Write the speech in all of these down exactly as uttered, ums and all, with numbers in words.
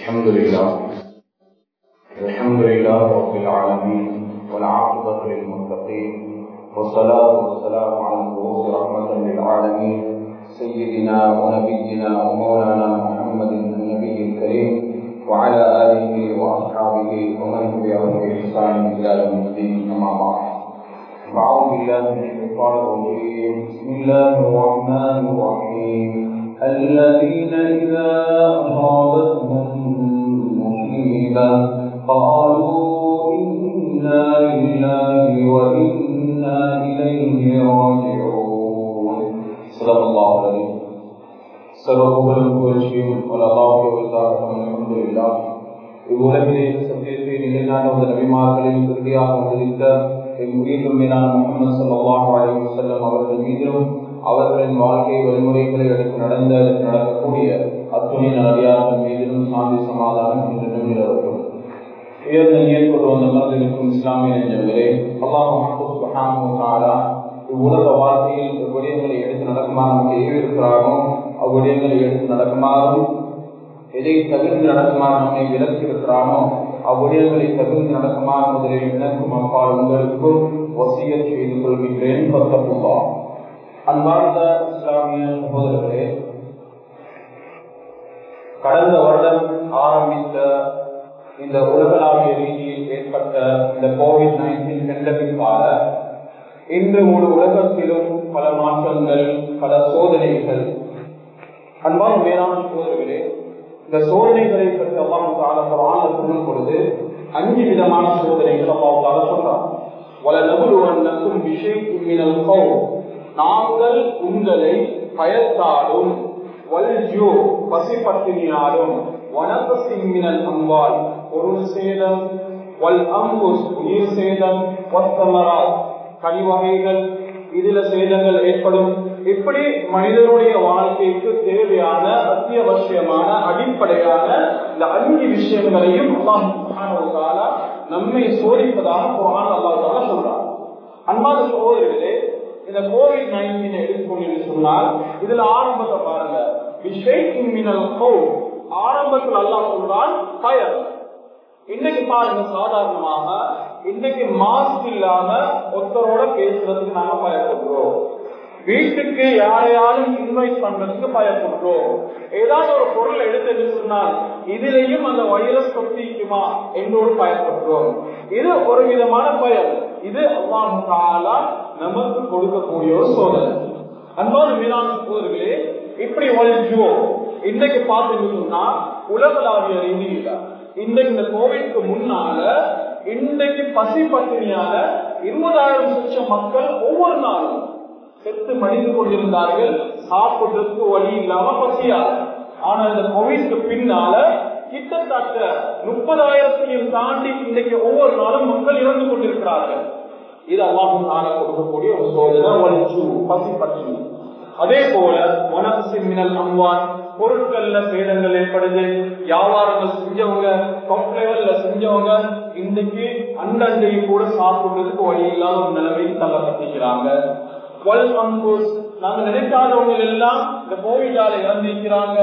الحمد لله الحمد لله رب العالمين والعاقبة للمتقين والصلاة والسلام على المبعوث رحمة للعالمين سيدنا ونبينا ومولانا محمد النبي الكريم وعلى آله وأصحابه ومن تبعهم بإحسان إلى يوم الدين. أما بعد أعوذ بالله من الشيطان الرجيم. بسم الله الرحمن الرحيم. الذين إذا أصابتهم مصيبة قالوا إنا لله وإنا إليه راجعون. صدق الله العظيم. சர்வபுகழும் புகழ்ச்சியும் அல்லாஹ்வுக்காக அல்ஹம்துலில்லாஹ். இவ்வுலகிலே சத்தியத்தை நிலைநாட்ட நபிமார்களின் இறுதியாக வந்திருந்த எம்முயிரும் மேலான முஹம்மது ஸல்லல்லாஹு அலைஹி வஸல்லம் அவர்கள் மீதும் அவர்களின் வாழ்க்கை வழிமுறைகளை எடுத்து நடந்த நடக்கக்கூடிய அத்துணை நபியார்கள் மீதிலும் சாந்தி சமாதானம் என்று நம்புகிறவர்கள். உயர்ந்த நீர் கொண்டு வந்த மனதிற்கும் இஸ்லாமிய நெஞ்சங்களே, அல்லாஹ் சுப்ஹானஹு வ தஆலா இவ்வுலக வாழ்க்கையில் விடயங்களை எடுத்து நடக்குமாறு நமக்கு ஏவிருக்கிறானோ அவ்விடயங்களை எடுத்து நடக்குமாறும், எதை தவிர்த்து நடக்குமாறு நம்மை விலக்கி இருக்கிறானோ அவ்விடயங்களை தவிர்த்து நடக்குமாறு முதலில் எனக்கும் அப்பால் உங்களுக்கும் வசியத் செய்து கொள்கின்றேன். பத்தப்புல்லாஹ். அன்பார்ந்த இஸ்லாமிய சகோதரர்களே, கடந்த வருடம் ஆரம்பித்த இந்த உலகளாவிய ரீதியில் ஏற்பட்ட இந்த கோவிட் நைன்டீன் பெண்டமிக்கால இன்று ஒரு உலகத்திலும் பல மாற்றங்கள், பல சோதனைகள். அன்பான மேலான சகோதரர்களே, இந்த சோதனைகளை பற்றி அல்லாஹ் தஆலா குர்ஆனில் சொல்லும் பொழுது அஞ்சு விதமான சோதனைகள் அல்லாஹ் தஆலா சொல்றார். வலநபுலுவன்னக்கும் பிஷைஇன் மினல் கௌஃப், நாங்கள் உங்களை பயத்தாலும், வல்ஜூ பசிப்பட்டினியாலும், வனகஸின் மினல் அம்வால் பொருள் சேதம், வல் அன்ஃபுஸ் உயிர் சேதம், வஸ்ஸமராத் கனி வகைகள், இதுல சேதங்கள் ஏற்படும். இப்படி மனிதனுடைய வாழ்க்கைக்கு தேவையான அத்தியாவசியமான அடிப்படையான இந்த அஞ்சு விஷயங்களையும் அல்லாஹ் சுப்ஹானஹு வ தஆலா நம்மை சோதிப்பதாக குர்ஆன் அல்லாஹ் தஆலா சொல்றார். அன்பான சகோதரர்களே, இந்த கோவிட் நைன்டீன் எடுத்துக்கொண்டு சொன்னால் இதுல ஆரம்பத்தை பாருங்க. பிஷைஇன் மினல் கௌஃப், ஆரம்பத்தில் அல்லாஹ் சொல்றான் பயம். இன்னைக்கு பாருங்க, சாதாரணமாக இன்னைக்கு மாஸ்க் இல்லாம ஒருத்தரோட பேசுறதுக்கு நாங்க பயப்படுறோம். வீட்டுக்கு யாரையாலும் இன்வைட் பண்றதுக்கு பயப்படுறோம். ஏதாவது ஒரு பொருள் எடுத்து சொன்னால் இதுலயும் அந்த வைரஸ் தொத்திக்குமா என்றோடு பயப்படுறோம். இது ஒரு விதமான பயம். இது அல்லாஹ் தஆலா நமக்கு கொடுக்கக்கூடிய ஒரு சோதனை. அன்பான மேலான சகோதரர்களே, இப்படி வலிஜோ இன்னைக்கு பார்த்தீங்கன்னா உலகளாவிய ரீதியில இன்றைக்கு இந்த கோவிட்க்கு முன்னால இன்றைக்கு பசி பட்டினியாக இருபதாயிரம் லட்சம் மக்கள் ஒவ்வொரு நாளும் செத்து மடிந்து கொண்டிருந்தார்கள், சாப்பிடுறதுக்கு வழி இல்லாம பசியாக. ஆனா இந்த கோவிட்க்கு பின்னால கிட்டத்தட்ட முப்பதாயிரத்தையும் தாண்டி இன்றைக்கு ஒவ்வொரு நாளும் மக்கள் இறந்து கொண்டிருக்கிறார்கள். இது அல்லாஹ் தஆலா கொடுக்கக்கூடிய ஒரு சோதனை, வலிஜு பசி பட்டினி. அதே போல வனகஸின் மினல் அம்வால் பொருட்கள்ல சேதங்கள் ஏற்படுது. வியாபாரங்கள் செஞ்சவங்க, டாப் லெவல்ல செஞ்சவங்க இன்னைக்கு அண்டண்டையும் கூட சாப்பிடுறதுக்கு வழி இல்லாத ஒரு நிலைமைக்கு தள்ளப்பட்டிருக்கிறாங்க. வல் அன்ஃபுஸ், நாங்க நினைக்காதவங்க எல்லாம் இந்த கோவிடால இறந்திருக்கிறாங்க.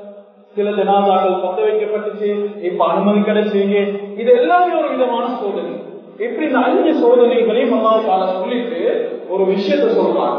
சில ஜனாதாக்கள் பத்த வைக்கப்பட்டுச்சு, இப்ப அனுமதி கிடைச்சீங்க. இது எல்லாமே ஒரு விதமான சோதனை. இப்படி இந்த அஞ்சு சோதனைகளையும் அல்லாஹ் தஆலா சொல்லிட்டு ஒரு விஷயத்தை சொல்றாங்க.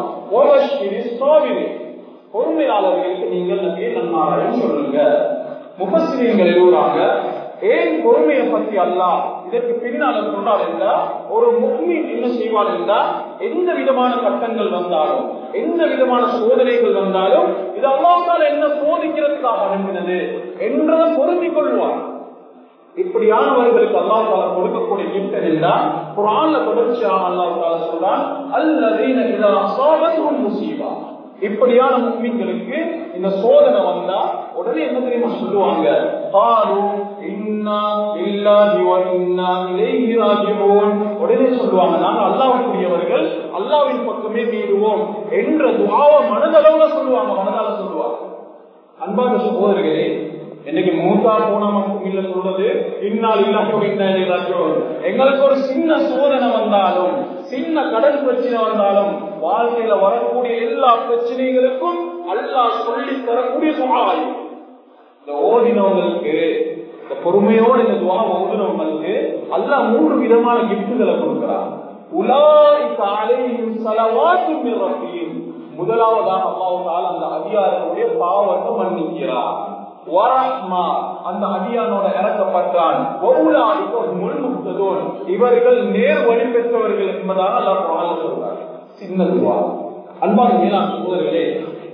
பொறுமையாளர்களுக்கு நீங்கள் நபியே நன்மாராயம் சொல்லுங்க. முஃபஸ்ஸிரீன்கள் எழுதுறாங்க, ஏன் பொறுமையை பத்தி அல்லாஹ் இதற்கு பின்னால் சொல்றார் என்றால், ஒரு முஃமின் என்ன செய்வார் என்றால், எந்த விதமான கட்டங்கள் வந்தாலும், எந்த விதமான சோதனைகள் வந்தாலும், இது அல்லாஹ் தஆலா என்ன சோதிக்கிறதுக்காக அனுப்பினது என்றதை பொருந்திக் கொள்வார். இப்படியானவர்களுக்கு அல்லாஹ் தஆலா கொடுக்கக்கூடிய கிஃப்ட் என்றால் குர்ஆன்ல தொடர்ச்சியாக அல்லாஹ் தஆலா சொல்றான், அல்லதீன இதா அஸாபத்துஹும் முஸீபா. இப்படியான முஃமின்களுக்கு இந்த சோதனை வந்தா உடனே என்ன தெரியுமா சொல்லுவாங்க? காலு இன்னா லில்லாஹி வ இன்னா இலைஹி ராஜிஊன். உடனே சொல்லுவாங்க, நாங்க அல்லாஹ்வுக்குரியவர்கள், அல்லாஹ்வின் பக்கமே மீறுவோம் என்ற துஆவை மனதளவுல சொல்லுவாங்க, மனதால சொல்லுவாங்க. அன்பான சகோதரர்களே, இன்னைக்கு மூத்தா போன இல்ல சொல்றது இன்னால் இல்லாமல் எங்களுக்கு ஒரு சின்ன சோதனை வந்தாலும், சின்ன கடன் பிரச்சனை வந்தாலும், வாழ்க்கையில வரக்கூடிய எல்லா பிரச்சனைகளுக்கும் அல்லாஹ் சொல்லி தரக்கூடிய துஆ. இந்த ஓதினவங்களுக்கு பொறுமையோடு இந்த துஆவை ஓதுறவங்களுக்கு அல்லாஹ் மூன்று விதமான கிஃப்ட்களை கொடுக்கிறார். உலாயிக அலைஹிம் ஸலவாத்தும் மிர் ரப்பிஹிம், முதலாவதாக அல்லாஹ் தஆலா அந்த அடியார்களுடைய பாவத்தை மன்னிக்கிறார். வரஹ்மா, அந்த அடியானோட இறக்கப்பட்டான். வஉலாயிக ஹுமுல் முஹ்ததூன், இவர்கள் நேர் வழி பெற்றவர்கள் என்பதாக அல்லாஹ் குர்ஆன்ல சொல்றார். சின்ன துஆ. அன்பான மேலான சகோதரர்களே,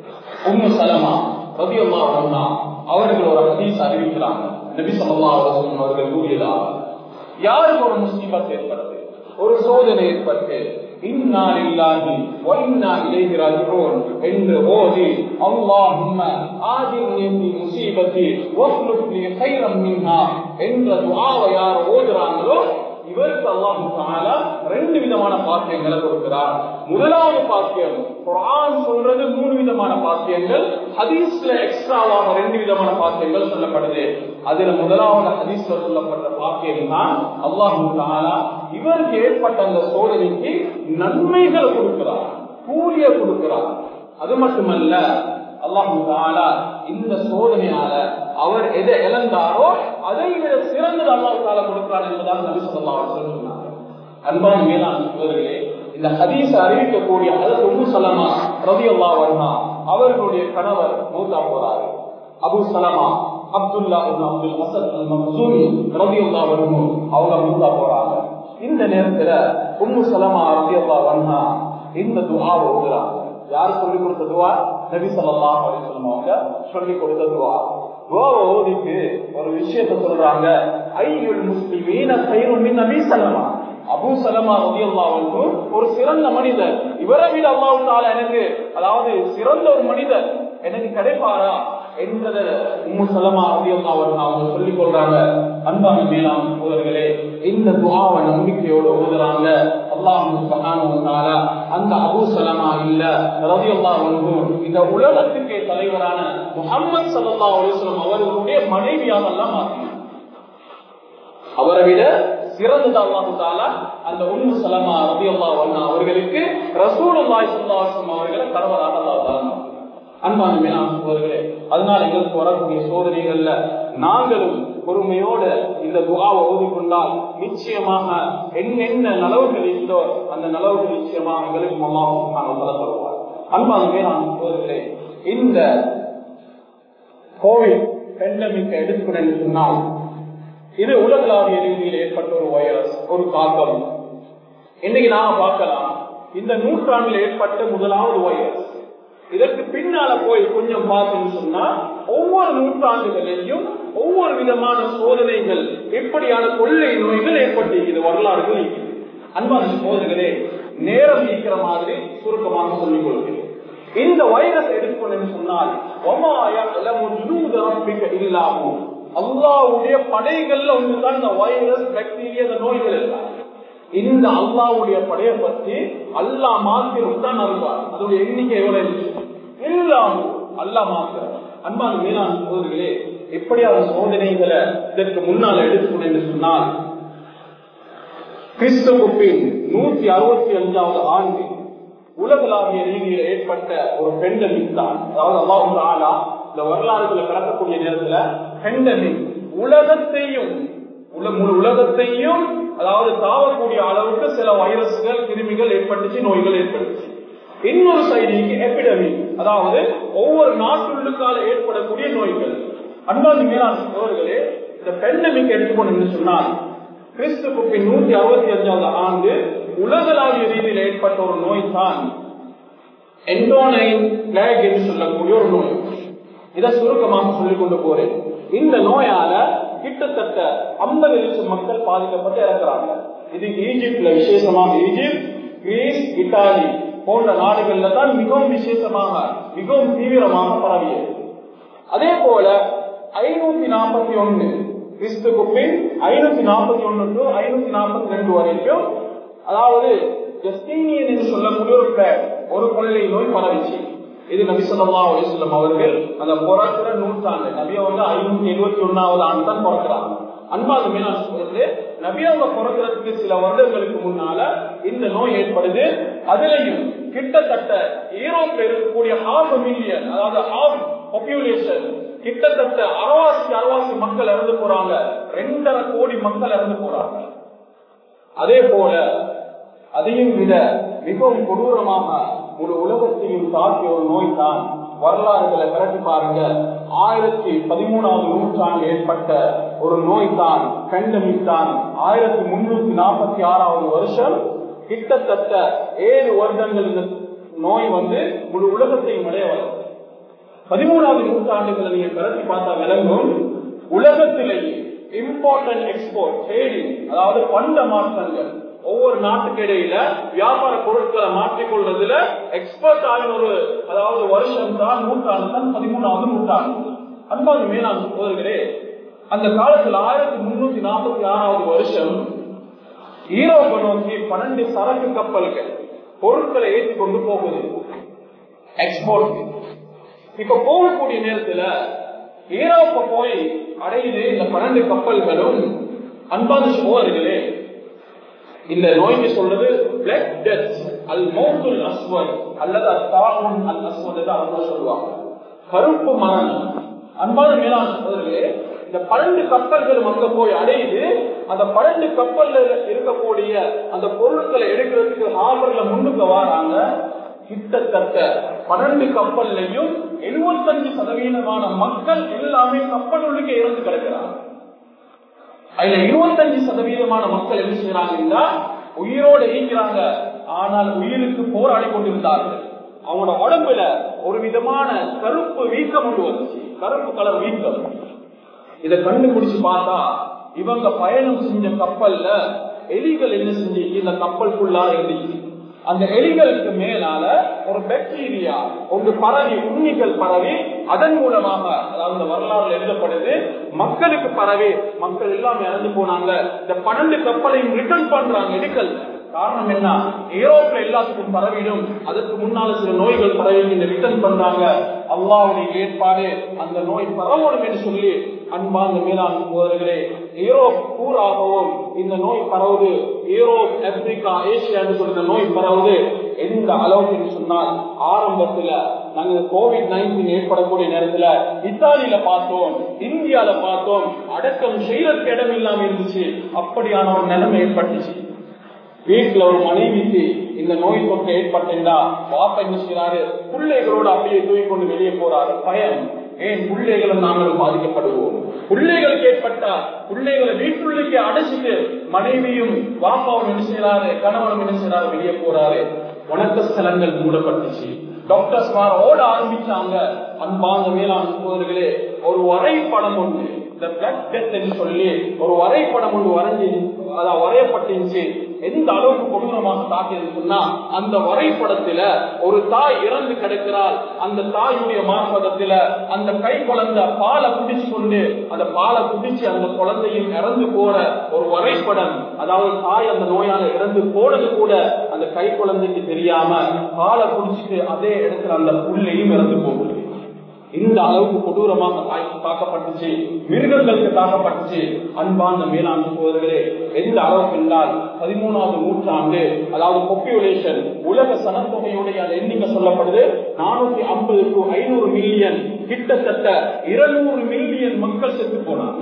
உம்மு சலமா ரலியல்லாஹு அன்ஹா அவர்கள் ஒரு ஹதீஸ் அறிவிக்கிறாங்க. நபி ஸல்லல்லாஹு அலைஹி வஸல்லம் அவர்கள் கூறியதாக, யாருக்கு ஒரு முஸீபத் ஏற்படுது, ஒரு சோதனை ஏற்பட்டு இன்னா லில்லாஹி வ இன்னா இலைஹி ராஜிஊன் என்று ஓதி அல்லாஹும்ம ஆஜிர்னி ஃபீ முஸீபத்தி வக்லுப் லி கைரம் மின்ஹா என்ற துஆவை யார் ஓதுறாங்களோ இவருக்கு அல்லாஹ் தஆலா ரெண்டு விதமான பாக்கியங்களை கொடுக்கிறார். முதலாவது பாக்கியம், குர்ஆன் சொல்றது மூணு விதமான பாக்கியங்கள், ஹதீஸ்ல எக்ஸ்ட்ராவாக ரெண்டு விதமான பாக்கியங்கள் சொல்லப்படுது. அதுல முதலாவது ஹதீஸ்ல சொல்லப்பட்ட பாக்கியம் தான் அல்லாஹ் தஆலா இவருக்கு ஏற்பட்ட அந்த சோதனைக்கு நன்மைகளை கொடுக்கிறார், கூலிய கொடுக்கிறார். அது மட்டுமல்ல, அல்லாஹ் தஆலா இந்த சோதனையால அவர் எதை இழந்தாரோ அதை விட சிறந்தது அல்லாஹ் தஆலா கொடுக்கிறார் என்பதாக நபி ஸல்லல்லாஹு அலைஹி வஸல்லம் சொன்னார். அன்பான மேலான சகோதரர்களே, இந்த ஹதீஸ் அறிவிக்கக்கூடிய ஹஜ்ரத் உம்மு சலமா ரலியல்லாஹு அன்ஹா அவர்களுடைய கணவர் மௌத்தா போறாரு. Abu Salama Abdullah ibn Abdul Hasan al Makhzumi ரலியல்லாஹு அன்ஹு அவங்க மௌத்தா போறாங்க. இந்த நேரத்துல உம்மு சலமா ரலியல்லாஹு அன்ஹா இந்த துஆவை ஓதுறாங்க. யார் சொல்லி கொடுத்த துஆ? நபி ஸல்லல்லாஹு அலைஹி வஸல்லம் அவங்க சொல்லி கொடுத்த துஆ. துஆவை ஓதிட்டு ஒரு விஷயத்தை சொல்றாங்க, ஐயுல் முஸ்லிமீன கைரும் மின் நபி சலமா, அபூ சலமா ரலியல்லாஹு அன்ஹு ஒரு சிறந்த மனிதர், இவரை விட அல்லாஹ் தஆலா எனக்கு, அதாவது சிறந்த ஒரு மனிதர் எனக்கு கிடைப்பாரா என்பதை உம்மு சலமா ரலியல்லாஹு அன்ஹா அவங்க சொல்லிக் கொள்றாங்க. அன்பான மேலான சகோதரர்களே, இந்த துஆவை நம்பிக்கையோடு ஓதுறாங்க. அல்லாஹ் சுப்ஹானஹு வ தஆலா அந்த அபூ சலமா இல்ல ரலியல்லாஹு அன்ஹு இந்த உலகத்துக்கே தலைவரான முஹம்மது ஸல்லல்லாஹு அலைஹி வஸல்லம் அவர்களுடைய மனைவியாக எல்லாம் மாற்றினார். அவரை விட சிறந்தது அல்லாஹ் தஆலா அந்த உம்மு சலமா ரலியல்லாஹு அன்ஹா அவர்களுக்கு ரசூலுல்லாஹி ஸல்லல்லாஹு அலைஹி வஸல்லம் அவர்களை கணவராக அல்லாஹ் தஆலா. அன்பான மேலான சகோதரர்களே, அதனால எங்களுக்கு வரக்கூடிய சோதனைகள்ல நாங்களும் பொறுமையோடு இந்த துஆவை ஓதிக்கொண்டால் நிச்சயமாக என்னென்ன நலவுகள் இருந்தோ அந்த நலவுகள் நிச்சயமாக எங்களுக்கு அல்லாஹ் சுப்ஹானஹு வ தஆலா தருவார். அன்பான மேலான சகோதரர்களே, இந்த கோவிட் பெண்டமிக் எடுத்துக்கொண்டு சொன்னால் இது உலகளாவிய ரீதியில் ஏற்பட்ட ஒரு வைரஸ், ஒரு தாக்கம். இன்னைக்கு நாம பார்க்கலாம், இந்த நூற்றாண்டில் ஏற்பட்ட முதலாவது வைரஸ். இதற்கு பின்னால போய் கொஞ்சம் பார்த்தோம்னு சொன்னா ஒவ்வொரு நூற்றாண்டுகளிலும் ஒவ்வொரு விதமான சோதனைகள், எப்படியான கொள்ளை நோய்கள் ஏற்பட்டு வரலாறுகள். அன்பான சோதனைகளே, நேரம் ஈக்கிற மாதிரி சுருக்கமாக சொல்லிக் கொள்கிறேன். இந்த வைரஸ் எடுத்துக்கொண்டு சொன்னால் இல்லாமல் அல்லாஹ்வுடைய படைகள்ல ஒன்றுதான் இந்த வைரஸ், பாக்டீரியா, இந்த நோய்கள் எல்லாம். இந்த அல்லாஹ்வுடைய படையை பற்றி அல்லாஹ் மாத்திரம் தான் அறிவார். அதோடைய எண்ணிக்கை எவ்வளவு இல்லாமல் அல்லாஹ் மாத்திரம். அன்பான மேலான சகோதரர்களே, எப்படியாவது சோதனைகளை இதற்கு முன்னால் எடுத்துக்கொண்டு சொன்னால் கிறிஸ்துவின் நூத்தி அறுபத்தி அஞ்சாவது ஆண்டு உலகளாவிய ரீதியில் ஏற்பட்ட ஒரு பெண்டமிக் தான். அதாவது அல்லாஹ் தஆலா இந்த வரலாறுகளை கடக்கக்கூடிய நேரத்துல பெண்டமிக் உலகத்தையும் முழு உலகத்தையும் அதாவது தாவக்கூடிய அளவுக்கு சில வைரஸ்கள், கிருமிகள் ஏற்பட்டுச்சு, நோய்கள் ஏற்பட்டுச்சு. இன்னொரு சைடிக்கு எபிடமிக், அதாவது ஒவ்வொரு நாட்டுள்ளுக்கால ஏற்படக்கூடிய நோய்கள். அன்பான மேலான சகோதரர்களே, இந்த பெண்டமிக் எடுத்துக்கொண்டு சொன்னால் கிறிஸ்துவின் நூத்தி அறுபத்தி அஞ்சாவது ஆண்டு உலகளாவிய ரீதியில் ஏற்பட்ட ஒரு நோய் தான் என்டோனைன் பிளேக் என்று சொல்லக்கூடிய ஒரு நோய். இதை சுருக்கமாக சொல்லிக் கொண்டு போறேன். இந்த நோயால கிட்டத்தட்ட ஐம்பது லட்சம் மக்கள் பாதிக்கப்பட்டு இறக்குறாங்க. இது ஈஜிப்ட்ல விசேஷமாக, ஈஜிப்ட், கிரீஸ், இத்தாலி போன்ற நாடுகள்ல தான் மிகவும் விசேஷமாக, மிகவும் தீவிரமாக பரவியது. அதே போல ஐநூத்தி நாற்பத்தி ஒன்னு கிறிஸ்துக்கு பின் ஐநூத்தி நாற்பத்தி ஒன்னு டு ஐநூத்தி நாற்பத்தி ரெண்டு வரைக்கும், அதாவது ஜஸ்டீனியன் என்று சொல்லக்கூடிய ஒரு பிளேக், ஒரு கொள்ளை நோய் பரவிச்சு. இது நபி ஸல்லல்லாஹு அலைஹி வஸல்லம் அவர்கள் அந்த பிறக்கிற நூற்றாண்டு, நபியை வந்து ஐநூத்தி எழுபத்தி ஒன்னாவது ஆண்டு தான் பிறக்கிறாங்க. அன்பாது மேலான சகோதரர்களே, நபி அவங்க பிறக்கிறதுக்கு சில வருடங்களுக்கு முன்னால இந்த நோய் ஏற்படுது. அதுலயும் கிட்டத்தட்ட யூரோப்ல இருக்கக்கூடிய ஹாஃப் மில்லியன், அதாவது ஹாஃப் பாப்புலேஷன் கிட்டத்தட்ட அறவாசி அறவாசி மக்கள் இறந்து போறாங்க. ரெண்டரை கோடி மக்கள் இறந்து போறாங்க. அதே போல அதையும் விட மிகவும் கொடூரமாக ஒரு உலகத்தையும் தாக்கிய ஒரு நோய் தான் வரலாறுகளை விரட்டி பாருங்க. ஆயிரத்தி பதிமூணாவது நூற்றாண்டு ஏற்பட்ட ஒரு நோய் தான் பெண்டமிக் தான். ஆயிரத்தி முன்னூத்தி நாற்பத்தி ஆறாவது வருஷம் கிட்டத்தட்ட ஏழு வருடங்கள் இந்த நோய் வந்து முழு உலகத்தையும் அடைய வரும். பதிமூணாவது நூற்றாண்டுகளை நீங்க விரட்டி பார்த்தா விளங்கும். உலகத்திலேயே இம்போர்ட் எக்ஸ்போர்ட் ட்ரேடிங், அதாவது பண்ட மாற்றங்கள், ஒவ்வொரு நாட்டுக்கு இடையில வியாபார பொருட்களை மாற்றிக்கொள்றதுல எக்ஸ்பர்ட் ஆகின ஒரு அதாவது வருஷம் தான் நூற்றாண்டு தான் பதிமூணாவது நூற்றாண்டு. அன்பாக மேலாண் சோதர்களே, அந்த காலத்தில் ஆயிரத்தி முன்னூத்தி நாற்பத்தி ஆறாவது வருஷம் ஈரோப்பை நோக்கி பன்னெண்டு சரக்கு கப்பல்கள் பொருட்களை ஏற்றி கொண்டு போகுது எக்ஸ்போர்ட். இப்ப போகக்கூடிய நேரத்துல ஈரோப்பை போய் அடையுது இந்த பன்னெண்டு கப்பல்களும். அன்பான சோதர்களே, இந்த நோய்க்கு சொல்றது பிளட் டெத் அல் மௌத்துல் அஸ்வத் அல்லது அத்தாவுன் அல் அஸ்வத் அவங்க சொல்லுவாங்க, கருப்பு மரணம். அன்பான மேலான சோதர்களே, இந்த பன்னெண்டு கப்பல்கள் அங்க போய் அடையுது. அந்த பன்னெண்டு கப்பல்ல இருக்கக்கூடிய அந்த பொருட்களை எடுக்கிறதுக்கு ஹார்பர்ல முன்னுக்கு வராங்க. கிட்டத்தட்ட பன்னெண்டு கப்பல்லையும் எழுபத்தஞ்சு சதவீதமான மக்கள் எல்லாமே கப்பல் உள்ளுக்கு இறந்து கிடக்கிறாங்க. அதுல இருபத்தஞ்சு சதவீதமான மக்கள் என்ன செய்யறாங்கன்னா உயிரோடு ஈக்கிறாங்க, ஆனால் உயிருக்கு போராடி கொண்டிருந்தார்கள். அவங்களோட உடம்புல ஒரு விதமான கருப்பு வீக்கம் கொண்டு வந்துச்சு, கருப்பு கலர் வீக்கம். இதை கண்டுபிடிச்சு பார்த்தா இவங்க பயணம் செஞ்ச கப்பல்ல எலிகள் என்ன செஞ்சு இந்த கப்பலுக்குள்ளா இருந்துச்சு. அந்த எலிகளுக்கு மேலால ஒரு பாக்டீரியா ஒன்று பரவி, உண்ணிகள் பரவி, அதன் மூலமாக அதாவது வரலாறு எழுதப்படுது மக்களுக்கு பரவி மக்கள் எல்லாம் இறந்து போனாங்க. இந்த பன்னெண்டு கப்பலையும் ரிட்டர்ன் பண்றாங்க எலிகள். காரணம் என்ன? யூரோப்ல எல்லாத்துக்கும் பரவிடும், அதற்கு முன்னால சில நோய்கள் பரவி இந்த ரிட்டர்ன் பண்றாங்க. அல்லாஹ்வுடைய ஏற்பாடு அந்த நோய் பரவணும் என்று சொல்லி அன்பார்ந்த மேலாண் சகோதரர்களே, யூரோப் பூராகவும் இந்த நோய் பரவுது. யூரோப், ஆப்பிரிக்கா, ஏசியா என்று சொல்ற நோய் பரவுது. எந்த அளவுக்கு சொன்னால் ஆரம்பத்துல நாங்க கோவிட் நைன்டீன் ஏற்படக்கூடிய நேரத்துல இத்தாலியில பார்த்தோம், இந்தியால பார்த்தோம், அடக்கம் செய்யறதுக்கு இடம் இல்லாம இருந்துச்சு. அப்படியான ஒரு நிலைமை ஏற்பட்டுச்சு. வீட்டுல ஒரு மனைவிக்கு இந்த நோய் தொற்று ஏற்பட்டா பாப்பா என்ன செய்யறாரு, பிள்ளைகளோடு அப்படியே தூக்கி கொண்டு வெளியே போறாரு. பயம், ஏன் பிள்ளைகளும் நாங்களும் பாதிக்கப்படுவோம். பிள்ளைகளுக்கு ஏற்பட்டா பிள்ளைகளை வீட்டுள்ளுக்கே அடைச்சிட்டு மனைவியும் பாப்பாவும் என்ன செய்யறாரு, கணவனும் என்ன செய்யறாரு, வெளியே போறாரு. வணக்க ஸ்தலங்கள் மூடப்பட்டுச்சு. டாக்டர்ஸ் ஓட ஆரம்பிச்சாங்க. அன்பார்ந்த மேலாண் சகோதரர்களே, ஒரு வரைபடம் ஒன்று இந்த பிளட் டெத் என்று சொல்லி ஒரு வரைபடம் ஒன்று வரைஞ்சி அதான் வரையப்பட்டுச்சு. எந்த அளவுக்கு கொடூரமாக தாக்கியது சொன்னா, அந்த வரைபடத்துல ஒரு தாய் இறந்து கிடக்கிறாள். அந்த தாயுடைய மார்பகத்துல அந்த கை குழந்தை பாலை குடிச்சு கொண்டு அந்த பாலை குடிச்சு அந்த குழந்தையும் இறந்து போற ஒரு வரைபடம். அதாவது தாய் அந்த நோயால இறந்து போனது கூட அந்த கை குழந்தைக்கு தெரியாம பாலை குடிச்சிட்டு அதே இடத்துல அந்த புள்ளையும் இறந்து போகுது. இந்த அளவுக்கு கொடூரமாக தாக்கப்பட்டுச்சு, மிருகங்களுக்கு தாக்கப்பட்டுச்சு. அன்பான மேலாண் சகோதரர்களே, எந்த அளவுக்கு என்றால் பதிமூணாவது நூற்றாண்டு அதாவது பாப்புலேஷன் உலக சனத்தொகையுடைய அந்த எண்ணிக்கை சொல்லப்படுது நானூத்தி ஐம்பது டு ஐநூறு மில்லியன், கிட்டத்தட்ட இருநூறு மில்லியன் மக்கள் செத்து போனாங்க.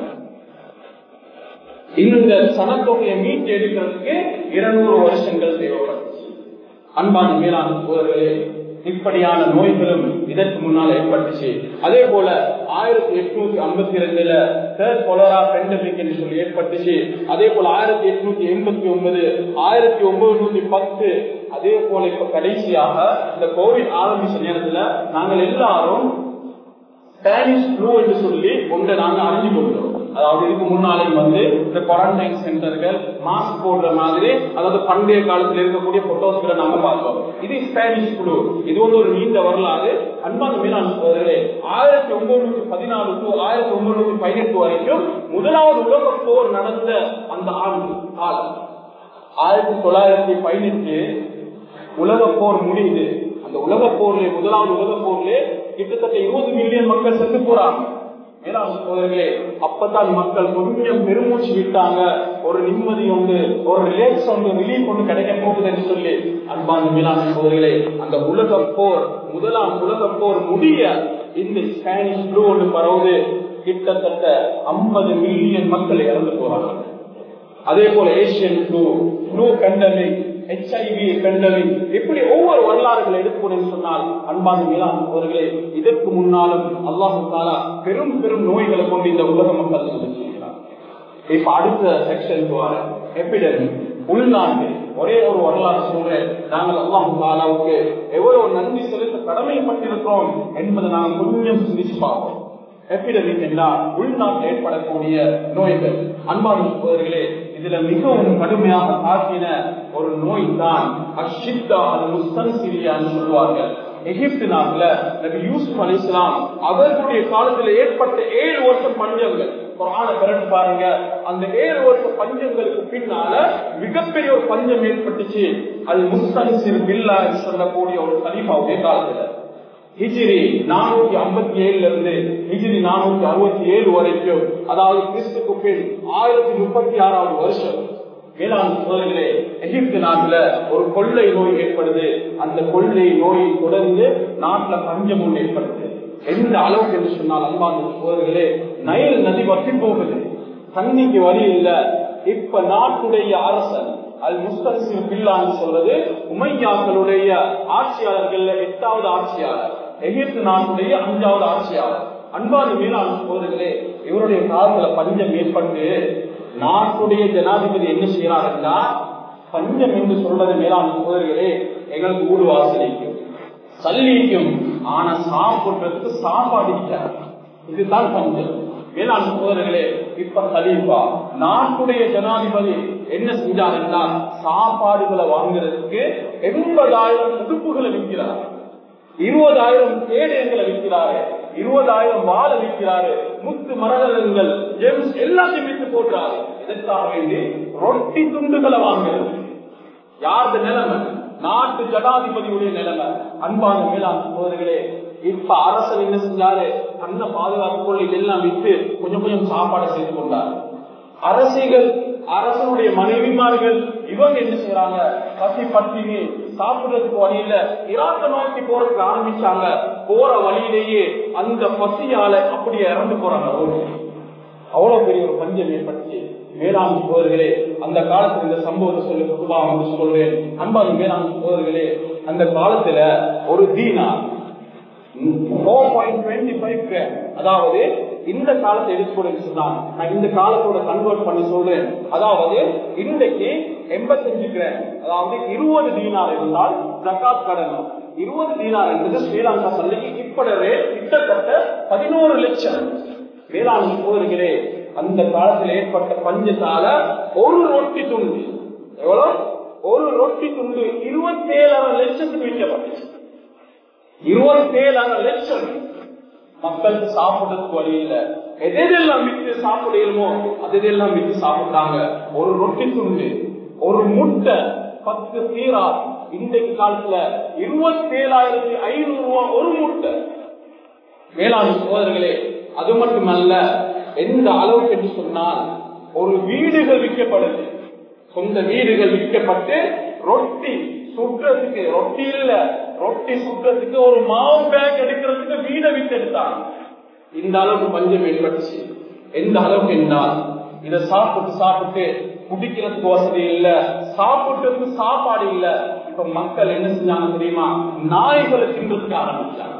இந்த சனத்தொகையை மீட்டு எடுக்கிறதுக்கு இருநூறு வருஷங்கள் தேவைப்பட்டுச்சு. அன்பான மேலாண் சகோதரர்களே, இப்படியான நோய்களும் இதற்கு முன்னால் ஏற்பட்டுச்சு. அதே போல ஆயிரத்தி எட்நூத்தி ஐம்பத்தி ரெண்டுல தேர்ட் கொலரா பெண்டமிக் என்று சொல்லி ஏற்பட்டுச்சு. அதே போல ஆயிரத்தி எட்நூத்தி எண்பத்தி ஒன்பது, ஆயிரத்தி ஒன்பது பத்து, அதே போல இப்ப கடைசியாக இந்த கோவிட் ஆரம்பிச்ச நேரத்துல நாங்கள் எல்லாரும் ஸ்பானிஷ் ஃப்ளூ என்று சொல்லி ஒன்றை நாங்க அறிஞ்சு கொண்டோம். அதாவது இதுக்கு முன்னாலே வந்து இந்த குவாரண்டைன் சென்டர்கள் மாஸ்க் போடுற மாதிரி, அதாவது பண்டைய காலத்தில் இருக்கக்கூடிய போட்டோஸ்களை நாங்க பார்த்தோம். இது ஸ்பானிஷ் ஃப்ளூ. இது வந்து ஒரு நீண்ட வரலாறு. அன்பான மேலாண் சகோதரர்களே, ஆயிரத்தி ஒன்பது பதினாலு டு ஆயிரத்தி ஒன்பது பதினெட்டு வரைக்கும் முதலாவது உலக போர் நடந்த அந்த ஆண்டு காலம் ஆயிரத்தி தொள்ளாயிரத்தி பதினெட்டு உலக போர் முடியுது. அந்த உலக போர்ல முதலாவது உலக போர்ல கிட்டத்தட்ட இருபது மில்லியன் மக்கள் செத்து போறாங்க. மேலாண் சகோதரர்களே, அப்பதான் மக்கள் கொஞ்சம் பெருமூச்சு விட்டாங்க. ஒரு நிம்மதி ஒன்று, ஒரு ரிலாக்ஸ் ஒன்று, ரிலீஃப் ஒன்று கிடைக்க போகுது என்று சொல்லி அன்பான மேலாண் சகோதரர்களே, அந்த உலக போர் முதலாம் உலக போர் முடிய இந்த ஸ்பானிஷ் ஃப்ளூ ஒன்று பரவுது, கிட்டத்தட்ட ஐம்பது மில்லியன் மக்கள் இறந்து போறாங்க. அதே போல Asian flu, flu pandemic, HIV pandemic, இப்படி ஒவ்வொரு வரலாறுகளை எடுத்துக்கொண்டு சொன்னால் அன்பான அவர்களே, இதற்கு முன்னாலும் அல்லாஹ் தஆலா பெரும் பெரும் நோய்களை கொண்டு இந்த உலக மக்கள் சொல்லியிருக்கிறார். இப்ப அடுத்த செக்ஷன் எபிடமிக், உள்நாட்டு ஒரே ஒரு வரலாறு சொல்றேன். நாங்கள் அல்லாஹ் தஆலாவுக்கு எவ்வளவு நன்றி செலுத்த கடமைப்பட்டிருக்கிறோம் என்பதை நாங்கள் கொஞ்சம் சிந்திச்சு பார்ப்போம். எபிடமிக் என்றால் உள்நாட்டில் ஏற்படக்கூடிய நோய்கள். அன்பான சகோதரர்களே, இதுல மிகவும் கடுமையாக தாக்கின ஒரு நோய் தான் அஷித்தா அல் முஸ்தன்சிரியான்னு சொல்லுவார்கள். எகிப்து நாட்டுல நபி யூசுப் அலைஹிஸ்ஸலாம் அவர்களுடைய காலத்துல ஏற்பட்ட ஏழு வருஷம் பஞ்சங்கள். குர்ஆனை திரட்டி பாருங்க, அந்த ஏழு வருஷ பஞ்சங்களுக்கு பின்னால மிகப்பெரிய ஒரு பஞ்சம் ஏற்பட்டுச்சு. அது முஸ்தன்சிர் பில்லா என்று சொல்லக்கூடிய ஒரு கலீஃபாவுடைய காலத்துல. ஹிஜ்ரி நானூத்தி ஐம்பத்தி ஏழுல இருந்து ஹிஜ்ரி நானூத்தி அறுபத்தி ஏழு வரைக்கும், அதாவது கிறிஸ்துக்கு பின் ஆயிரத்தி முப்பத்தி ஆறாவது வருஷம், வேளாண் சோதனைகளே, எகிப்து நாட்டுல ஒரு கொள்ளை நோய் ஏற்படுது. அந்த கொள்ளை நோயை தொடர்ந்து நாட்டுல பஞ்சம் ஒன்று ஏற்படுது. எந்த அளவுக்கு என்று சொன்னால் அன்பான சோதனைகளே, நைல் நதி வற்றி போகுது, தண்ணிக்கு வழி இல்ல. இப்ப நாட்டுடைய அரசன் அல் முஸ்தன்சிர் பில்லான்னு சொல்றது உமையாக்களுடைய ஆட்சியாளர்கள் எட்டாவது ஆட்சியாளர், எகிப்து நாட்டுடைய அஞ்சாவது ஆட்சியாளர். அன்பான மேலாண் சோதர்களே, இவருடைய காலத்துல பஞ்சம் ஏற்பட்டு நாட்டுடைய ஜனாதிபதி என்ன செய்யறாருன்னா, பஞ்சம் என்று சொல்றது மேலாண் சோதர்களே, எங்களுக்கு ஊடு வாசலிக்கும் சல்லிக்கும், ஆனா சாப்பிடுறதுக்கு சாப்பாடு இருக்காது. இதுதான் பஞ்சம். மேலாண் சோதர்களே, இப்ப கலீஃபா நாட்டுடைய ஜனாதிபதி என்ன செஞ்சாருன்னா, சாப்பாடுகளை வாங்குறதுக்கு எண்பதாயிரம் உடுப்புகளை விற்கிறார், இருபதாயிரம் கேடயங்களை விற்கிறாரு, இருபதாயிரம் வாழை விற்கிறாரு, முத்து மரகதங்கள் ஜெம்ஸ் எல்லாத்தையும் விற்று போடுறாரு. இதற்காக வேண்டி ரொட்டி துண்டுகளை வாங்குறது. யாருடைய நிலைமை? நாட்டு ஜனாதிபதியுடைய நிலைமை. அன்பான மேலாண் சோதர்களே, இப்ப அரசர் என்ன செஞ்சாரு, தன்னை பாதுகாப்பு இதெல்லாம் விட்டு கொஞ்சம் கொஞ்சம் சாப்பாடு செய்து கொண்டார். அரசிகள், அரசனுடைய மனைவிமார்கள் இவங்க என்ன செய்யறாங்க, பசி பட்டினி சாப்பிடுறதுக்கு வழியில இராக்க நோக்கி போறதுக்கு ஆரம்பிச்சாங்க. போற வழியிலேயே அந்த பசியால அப்படியே இறந்து போறாங்க. அவ்வளவு பெரிய ஒரு பஞ்சம் ஏற்பட்டுச்சு. வேளாண் சோதர்களே, அந்த காலத்துல இந்த சம்பவத்தை சொல்லி பொதுவாக சொல்றேன். அன்பான வேளாண் சோதர்களே, அந்த காலத்துல ஒரு தீனார் நான்கு புள்ளி இருபத்தி ஐந்து கிராம், அதாவது இந்த காலத்தை எடுத்துக்கொண்டு சொன்னான், நான் இந்த காலத்தோட கன்வெர்ட் பண்ணி சொல்றேன். அதாவது இன்றைக்கு எண்பத்தஞ்சு கிராம், அதாவது இருபது தீனார் இருந்தால் ஜகாத் கடனும். இருபது தீனார் என்பது ஸ்ரீலங்கா சந்தைக்கு இப்படவே கிட்டத்தட்ட பதினோரு லட்சம். வேளாண் சோதரிகளே, அந்த காலத்தில் ஏற்பட்ட பஞ்சத்தால ஒரு ரொட்டி துண்டு எவ்வளவு? ஒரு ரொட்டி துண்டு இருபத்தி ஏழரை லட்சத்துக்கு விற்கப்பட்டுச்சு. இருபத்தி ஏழரை லட்சம் மக்களுக்கு சாப்பிடுறதுக்கு வழி இல்ல. எதெல்லாம் விற்று சாப்பிடுமோ அதெல்லாம் விற்று சாப்பிட்டாங்க. ஒரு ரொட்டி துண்டு, ஒரு முட்டை, பத்து சீரா. இன்றைக்கு காலத்துல இருபத்தி ஏழாயிரத்தி ஐநூறு ரூபாய் ஒரு முட்டை. வேளாண் சோதர்களே, அது மட்டுமல்ல, எந்த அளவுக்கு என்று சொன்னால் ஒரு வீடுகள் விற்கப்படுது. சொந்த வீடுகள் விற்கப்பட்டு ரொட்டி சுற்றத்துக்கு, ரொட்டி இல்ல, ரொட்டி சுற்றத்துக்கு ஒரு மாவு பேக் எடுக்கிறதுக்கு வீடை விட்டு எடுத்தாங்க. இந்த அளவுக்கு பஞ்சம் ஏற்பட்டுச்சு. எந்த அளவுக்கு என்றால், இதை சாப்பிட்டு சாப்பிட்டு குடிக்கிறதுக்கு வசதி இல்ல, சாப்பிட்டதுக்கு சாப்பாடு இல்ல. இப்ப மக்கள் என்ன செஞ்சாங்க தெரியுமா? நாய்களை தின்றதுக்கு ஆரம்பிச்சாங்க,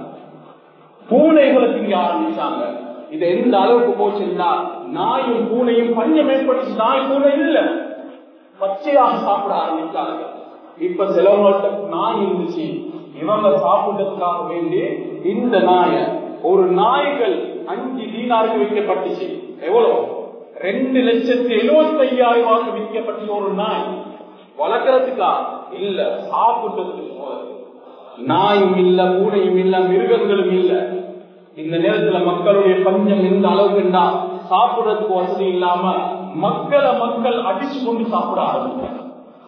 பூனைகளை திங்க ஆரம்பிச்சாங்க. இது எந்த அளவுக்கு போச்சுன்னா, நாயும் பூனையும் பஞ்சம் ஏற்பட்டுச்சு. நாய் பூனை இல்ல, பச்சையாக சாப்பிட ஆரம்பிச்சாங்க. இப்ப சிலவங்கள்ட்ட நாய் இருந்துச்சு, இவங்க சாப்பிட்டதுக்காக வேண்டி இந்த நாய ஒரு நாய்கள் அஞ்சு தீனாருக்கு விற்கப்பட்டுச்சு. எவ்வளவு? ரெண்டு லட்சத்தி எழுபத்தி ஐயாயிரம் ரூபாய்க்கு விற்கப்பட்ட ஒரு நாய். வளர்க்கறதுக்கா இல்ல, சாப்பிட்டதுக்கு. நாயும் இல்ல, பூனையும் இல்ல, மிருகங்களும் இல்ல. இந்த நேரத்துல மக்களுடைய பஞ்சம் எந்த அளவுக்கு சாப்பிடறதுக்கு வசதி இல்லாம மக்களை மக்கள் அடிச்சு கொண்டு சாப்பிட ஆரம்பிச்சாங்க.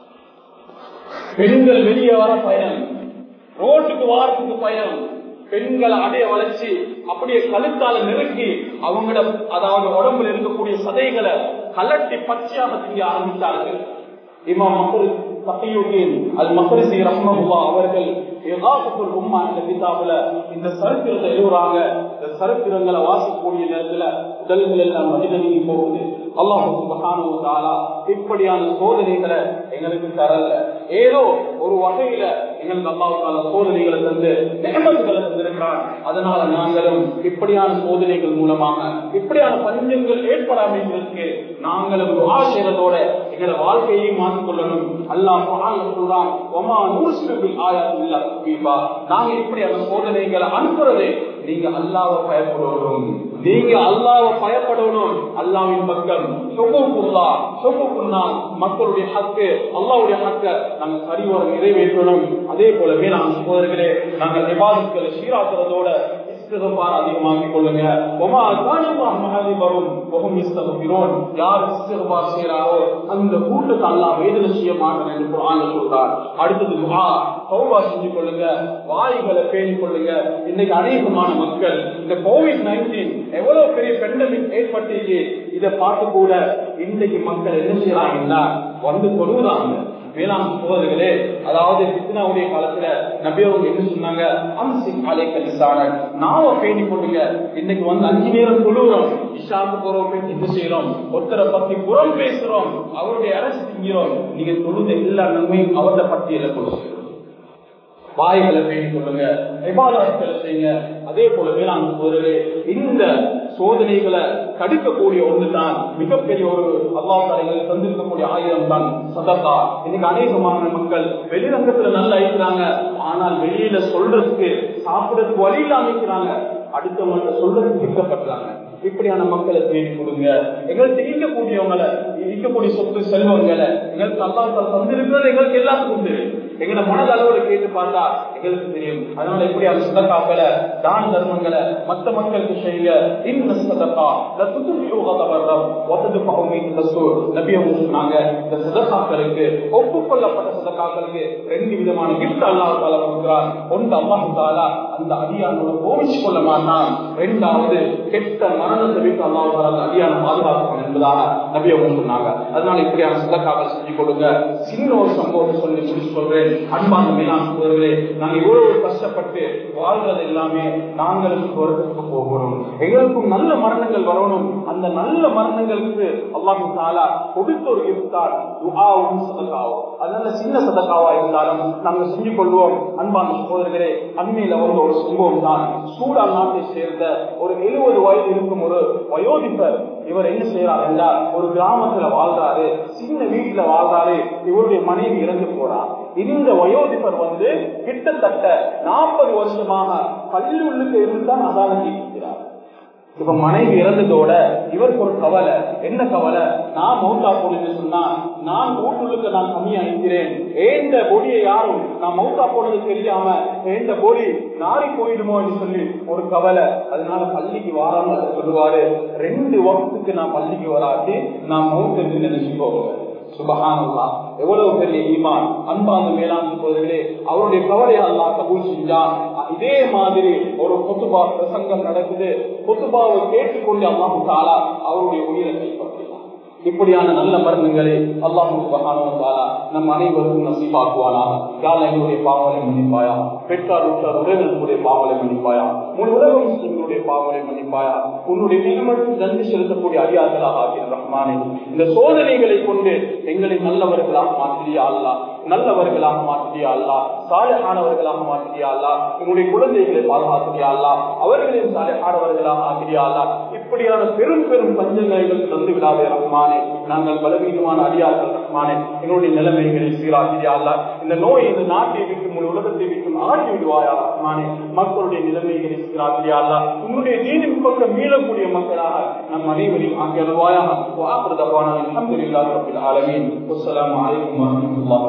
பெண்கள் வெளியே வர பயம், ரோட்டுக்கு வாரத்துக்கு பயம். பெண்களை அடைய வளர்ச்சி அப்படியே கழுத்தால நெருக்கி அவங்கள, அதாவது உடம்புல இருக்கக்கூடிய சதைகளை கலட்டி பச்சையாக திங்க ஆரம்பித்தார்கள். இமாம் மக்ரிசி ரஹ்மத்துல்லாஹ் அவர்கள் இகாஃபத்துல் உம்மா என்ற கிதாபுல இந்த சரித்திரத்தை எழுதுறாங்க. இந்த சரித்திரங்களை வாசிக்கக்கூடிய நேரத்துல உடல்கள் எல்லாம் மனிதனுக்கு போகுது. அல்லாஹ் சுப்ஹானஹு வ தஆலா இப்படியான சோதனைகளை எங்களுக்கு தரல. ஏதோ ஒரு வகையில எங்களுக்கு அல்லாஹ் தஆலா சோதனைகளை தந்து நிஅமத்துகளை தந்திருக்கிறான். அதனால நாங்களும் இப்படியான சோதனைகள் மூலமாக இப்படியான பஞ்சங்கள் ஏற்படாமல் நாங்களும் துஆ செய்றதோட எங்களோட வாழ்க்கையை மாற்றிக்கொள்ளணும். அல்லாஹ் குர்ஆன்ல சொல்றான், வமா நுர்சிலு பில் ஆயாத்தி இல்லா தக்வீபா. நாங்க இப்படியான சோதனைகளை அனுப்புறதே நீங்க அல்லாஹ்வை பயப்படணும், நீங்க அல்லாஹ்வை பயப்படணும். அல்லாஹ்வின் பக்கம் ஹுகூகுல்லாஹ் ஹுகூகுன்னாஸ் மக்களுடைய ஹக்கு அல்லாஹ்வுடைய ஹக்கை நாங்க சரிவர நிறைவேற்றணும். அதே போலவே நாம் சகோதரர்களே நாங்கள் இபாதத்துகளை சீராக்குறதோட இஸ்திக்ஃபார் அதிகமாக்கிக் கொள்ளுங்க. வமா கானல்லாஹு மஹதிபரும் வஹும் யஸ்தக்பிரூன். யார் இஸ்திக்ஃபார் செய்றாரோ அந்த கூட்டத்தை அல்லாஹ் வேதனை செய்ய மாட்டான் என்று குர்ஆன்ல சொல்றார். அடுத்தது துஆ, தௌபா செஞ்சு கொள்ளுங்க, வாய்களை பேணிக் கொள்ளுங்க. இன்னைக்கு அநேகமான மக்கள் இந்த கோவிட் நைன்டீன் எவ்வளவு பெரிய பெண்டமிக் ஏற்பட்டு இதை பார்த்து கூட இன்றைக்கு மக்கள் என்ன செய்யறாங்கன்னா வந்து தொழுகிறாங்க. வேளாண் சோதர்களே, அதாவது பித்னாவுடைய காலத்துல நபி அவங்க என்ன சொன்னாங்க, அம்சிக் அலைக்க லிசானக், நாவ பேணி கொள்ளுங்க. இன்னைக்கு வந்து அஞ்சு நேரம் தொழுகிறோம், இஷாக்கு போறோம், என்ன செய்யறோம், ஒருத்தரை பத்தி புறம் பேசுறோம், அவருடைய அரசு திங்கிறோம். நீங்க தொழுத எல்லா நன்மையும் அவரை பட்டியல கொடுங்க. வாய்களை பேணிக் கொள்ளுங்க, இபாதத்துகளை செய்யுங்க. அதே போல வேளாண் சோதரே, இந்த சோதனைகளை தடுக்கக்கூடிய ஒன்றுதான் மிகப்பெரிய ஒரு அல்லாஹ் தஆலா தந்திருக்கக்கூடிய ஆயுதம் தான் சதகா. இன்னைக்கு அநேகமான மக்கள் வெளிரங்கத்துல நல்லா இருக்கிறாங்க, ஆனால் வெளியில சொல்றதுக்கு சாப்பிடறதுக்கு வழி இல்லாம இருக்கிறாங்க, அடுத்தவங்க சொல்றதுக்கு விற்கப்படுறாங்க. இப்படியான மக்களை தேடி கொடுங்க. எங்களுக்கு இருக்கக்கூடியவங்களை இருக்கக்கூடிய சொத்து செல்வங்களை எங்களுக்கு அல்லாஹ் தஆலா தந்திருக்கிறது எங்களுக்கு எல்லாத்துக்கும் தெரியும். எங்களை மனத அளவோட கேட்டு பார்த்தா எங்களுக்கு தெரியும். அதனால இப்படியான சதகாக்களை தான தர்மங்களை மற்ற மக்களுக்கு செய்யுங்க. இன்ன சதகா லதுதுஃபிஉ கதபர் ரப் வததுஃபஉ மின் ரசூல். நபி அவங்க சொன்னாங்க, இந்த சதகாக்களுக்கு ஒப்புக்கொள்ளப்பட்ட சதகாக்களுக்கு ரெண்டு விதமான கிஃப்ட் அல்லாஹ் தஆலா கொடுக்கிறார். ஒன்று அல்லாஹ் தஆலா அந்த அடியானோட கோவிச்சு கொள்ள மாட்டான், ரெண்டாவது கெட்ட மரணத்தை விட்டு அல்லாஹ் தஆலா அந்த அடியான பாதுகாப்பான் என்பதாக நபி அவங்க சொன்னாங்க. அதனால இப்படியான சதகாக்கள் செஞ்சு கொடுங்க. சின்ன ஒரு சம்பவம் சொல்லி முடிச்சு சொல்றேன். அன்பான மேலாண் சோதரர்களே, நாங்க இவ்வளவு கஷ்டப்பட்டு வாழ்றது எல்லாமே நாங்களும் சொர்க்கத்துக்கு போகணும், எங்களுக்கும் நல்ல மரணங்கள் வரணும். அந்த நல்ல மரணங்களுக்கு அல்லாஹ் தஆலா கொடுத்த ஒரு கிஃப்ட் தான் துஆவும் சதகாவும். அதனால சின்ன சதகாவா இருந்தாலும் நாங்க செஞ்சு கொள்வோம். அன்பான சோதரர்களே, அண்மையில வந்து ஒரு சம்பவம் தான். சூடான் நாட்டை சேர்ந்த ஒரு எழுபது வயது இருக்கும் ஒரு வயோதிபர், இவர் என்ன செய்யறாரு என்றால் ஒரு கிராமத்துல வாழ்றாரு, சின்ன வீட்டுல வாழ்றாரு, இவருடைய மனைவி இறந்து போறார். இந்த வயோதிபர் வந்து கிட்டத்தட்ட நாற்பது வருஷமாக பள்ளியுள்ளுக்கு இருந்துதான் அதான கேட்கிறார். இப்ப மனைவி இறந்ததோட இவருக்கு ஒரு கவலை. என்ன கவலை? நான் மௌத்தா போனது சொன்னா நான் வீட்டுக்கு நான் கம்மியா இருக்கிறேன், ஏந்த பொடியை யாரும் நான் மௌத்தா போனது தெரியாம ஏந்த பொடி நாரி போயிடுமோ என்று சொல்லி ஒரு கவலை. அதனால பள்ளிக்கு வாராம சொல்லுவாரு, ரெண்டு வகுப்புக்கு நான் பள்ளிக்கு வராட்டி நான் மௌத்து நினைச்சுக்கோங்க. சுபஹானல்லாஹ், எவ்வளவு பெரிய ஈமான். அன்பான மேலாண் சகோதரர்களே, அவருடைய கவலையை அல்லாஹ் கபூல் செஞ்சான். இதே மாதிரி ஒரு குத்துபா பிரசங்கம் நடக்குது, குத்துபாவை கேட்டுக்கொண்டு அல்லாஹ் தஆலா அவருடைய உயிரை கைப்பற்றினார். இப்படியான நல்ல மருந்துகளை அல்லாஹ் சுப்ஹானஹு வ தஆலா நம் அனைவருக்கும் நசீபாக்குவானாக. யா அல்லாஹ், எங்களுடைய பாவங்களை மன்னிப்பாயா, பெற்றார் உற்றார் உறவினர்களுடைய பாவங்களை மன்னிப்பாயா, முழு உலக முஸ்லிம்களுடைய பாவங்களை மன்னிப்பாயா. உன்னுடைய நியமத்தில் நன்றி செலுத்தக்கூடிய அடியார்களாக ஆகிய ரஹ்மானே, இந்த சோதனைகளை கொண்டு எங்களை நல்லவர்களாக மாற்றியா அல்லாஹ், நல்லவர்களாக மாற்றியா அல்லாஹ், சாலிஹானவர்களாக மாற்றியா அல்லாஹ். எங்களுடைய குழந்தைகளை பாதுகாத்தியா அல்லாஹ், அவர்களையும் சாலிஹானவர்களாக ஆக்கியா அல்லாஹ். இப்படியான பெரும் பெரும் பஞ்சங்களை தந்து விடாதே ரஹ்மானே. நாங்கள் பலவீனமான அடியார்கள் ரஹ்மானே, எங்களுடைய நிலைமைகளை சீராக்கியா அல்லாஹ். இந்த நோய் இந்த நாட்டை விட்டு முழு உலகத்தை விட்டு ஆட்டி விடுவாயா ரஹ்மானே. மக்களுடைய நிலைமைகளை சீராக்கியா அல்லாஹ். உன்னுடைய தீனின் பக்கம் மீளக்கூடிய மக்களாக நம் அனைவரையும் ஆக்கியல்வாயாக. வஆகிரு தஅவானா அல்ஹம்துலில்லாஹி ரப்பில் ஆலமீன். வஸ்ஸலாமு அலைக்கும் வரஹ்மத்துல்லாஹி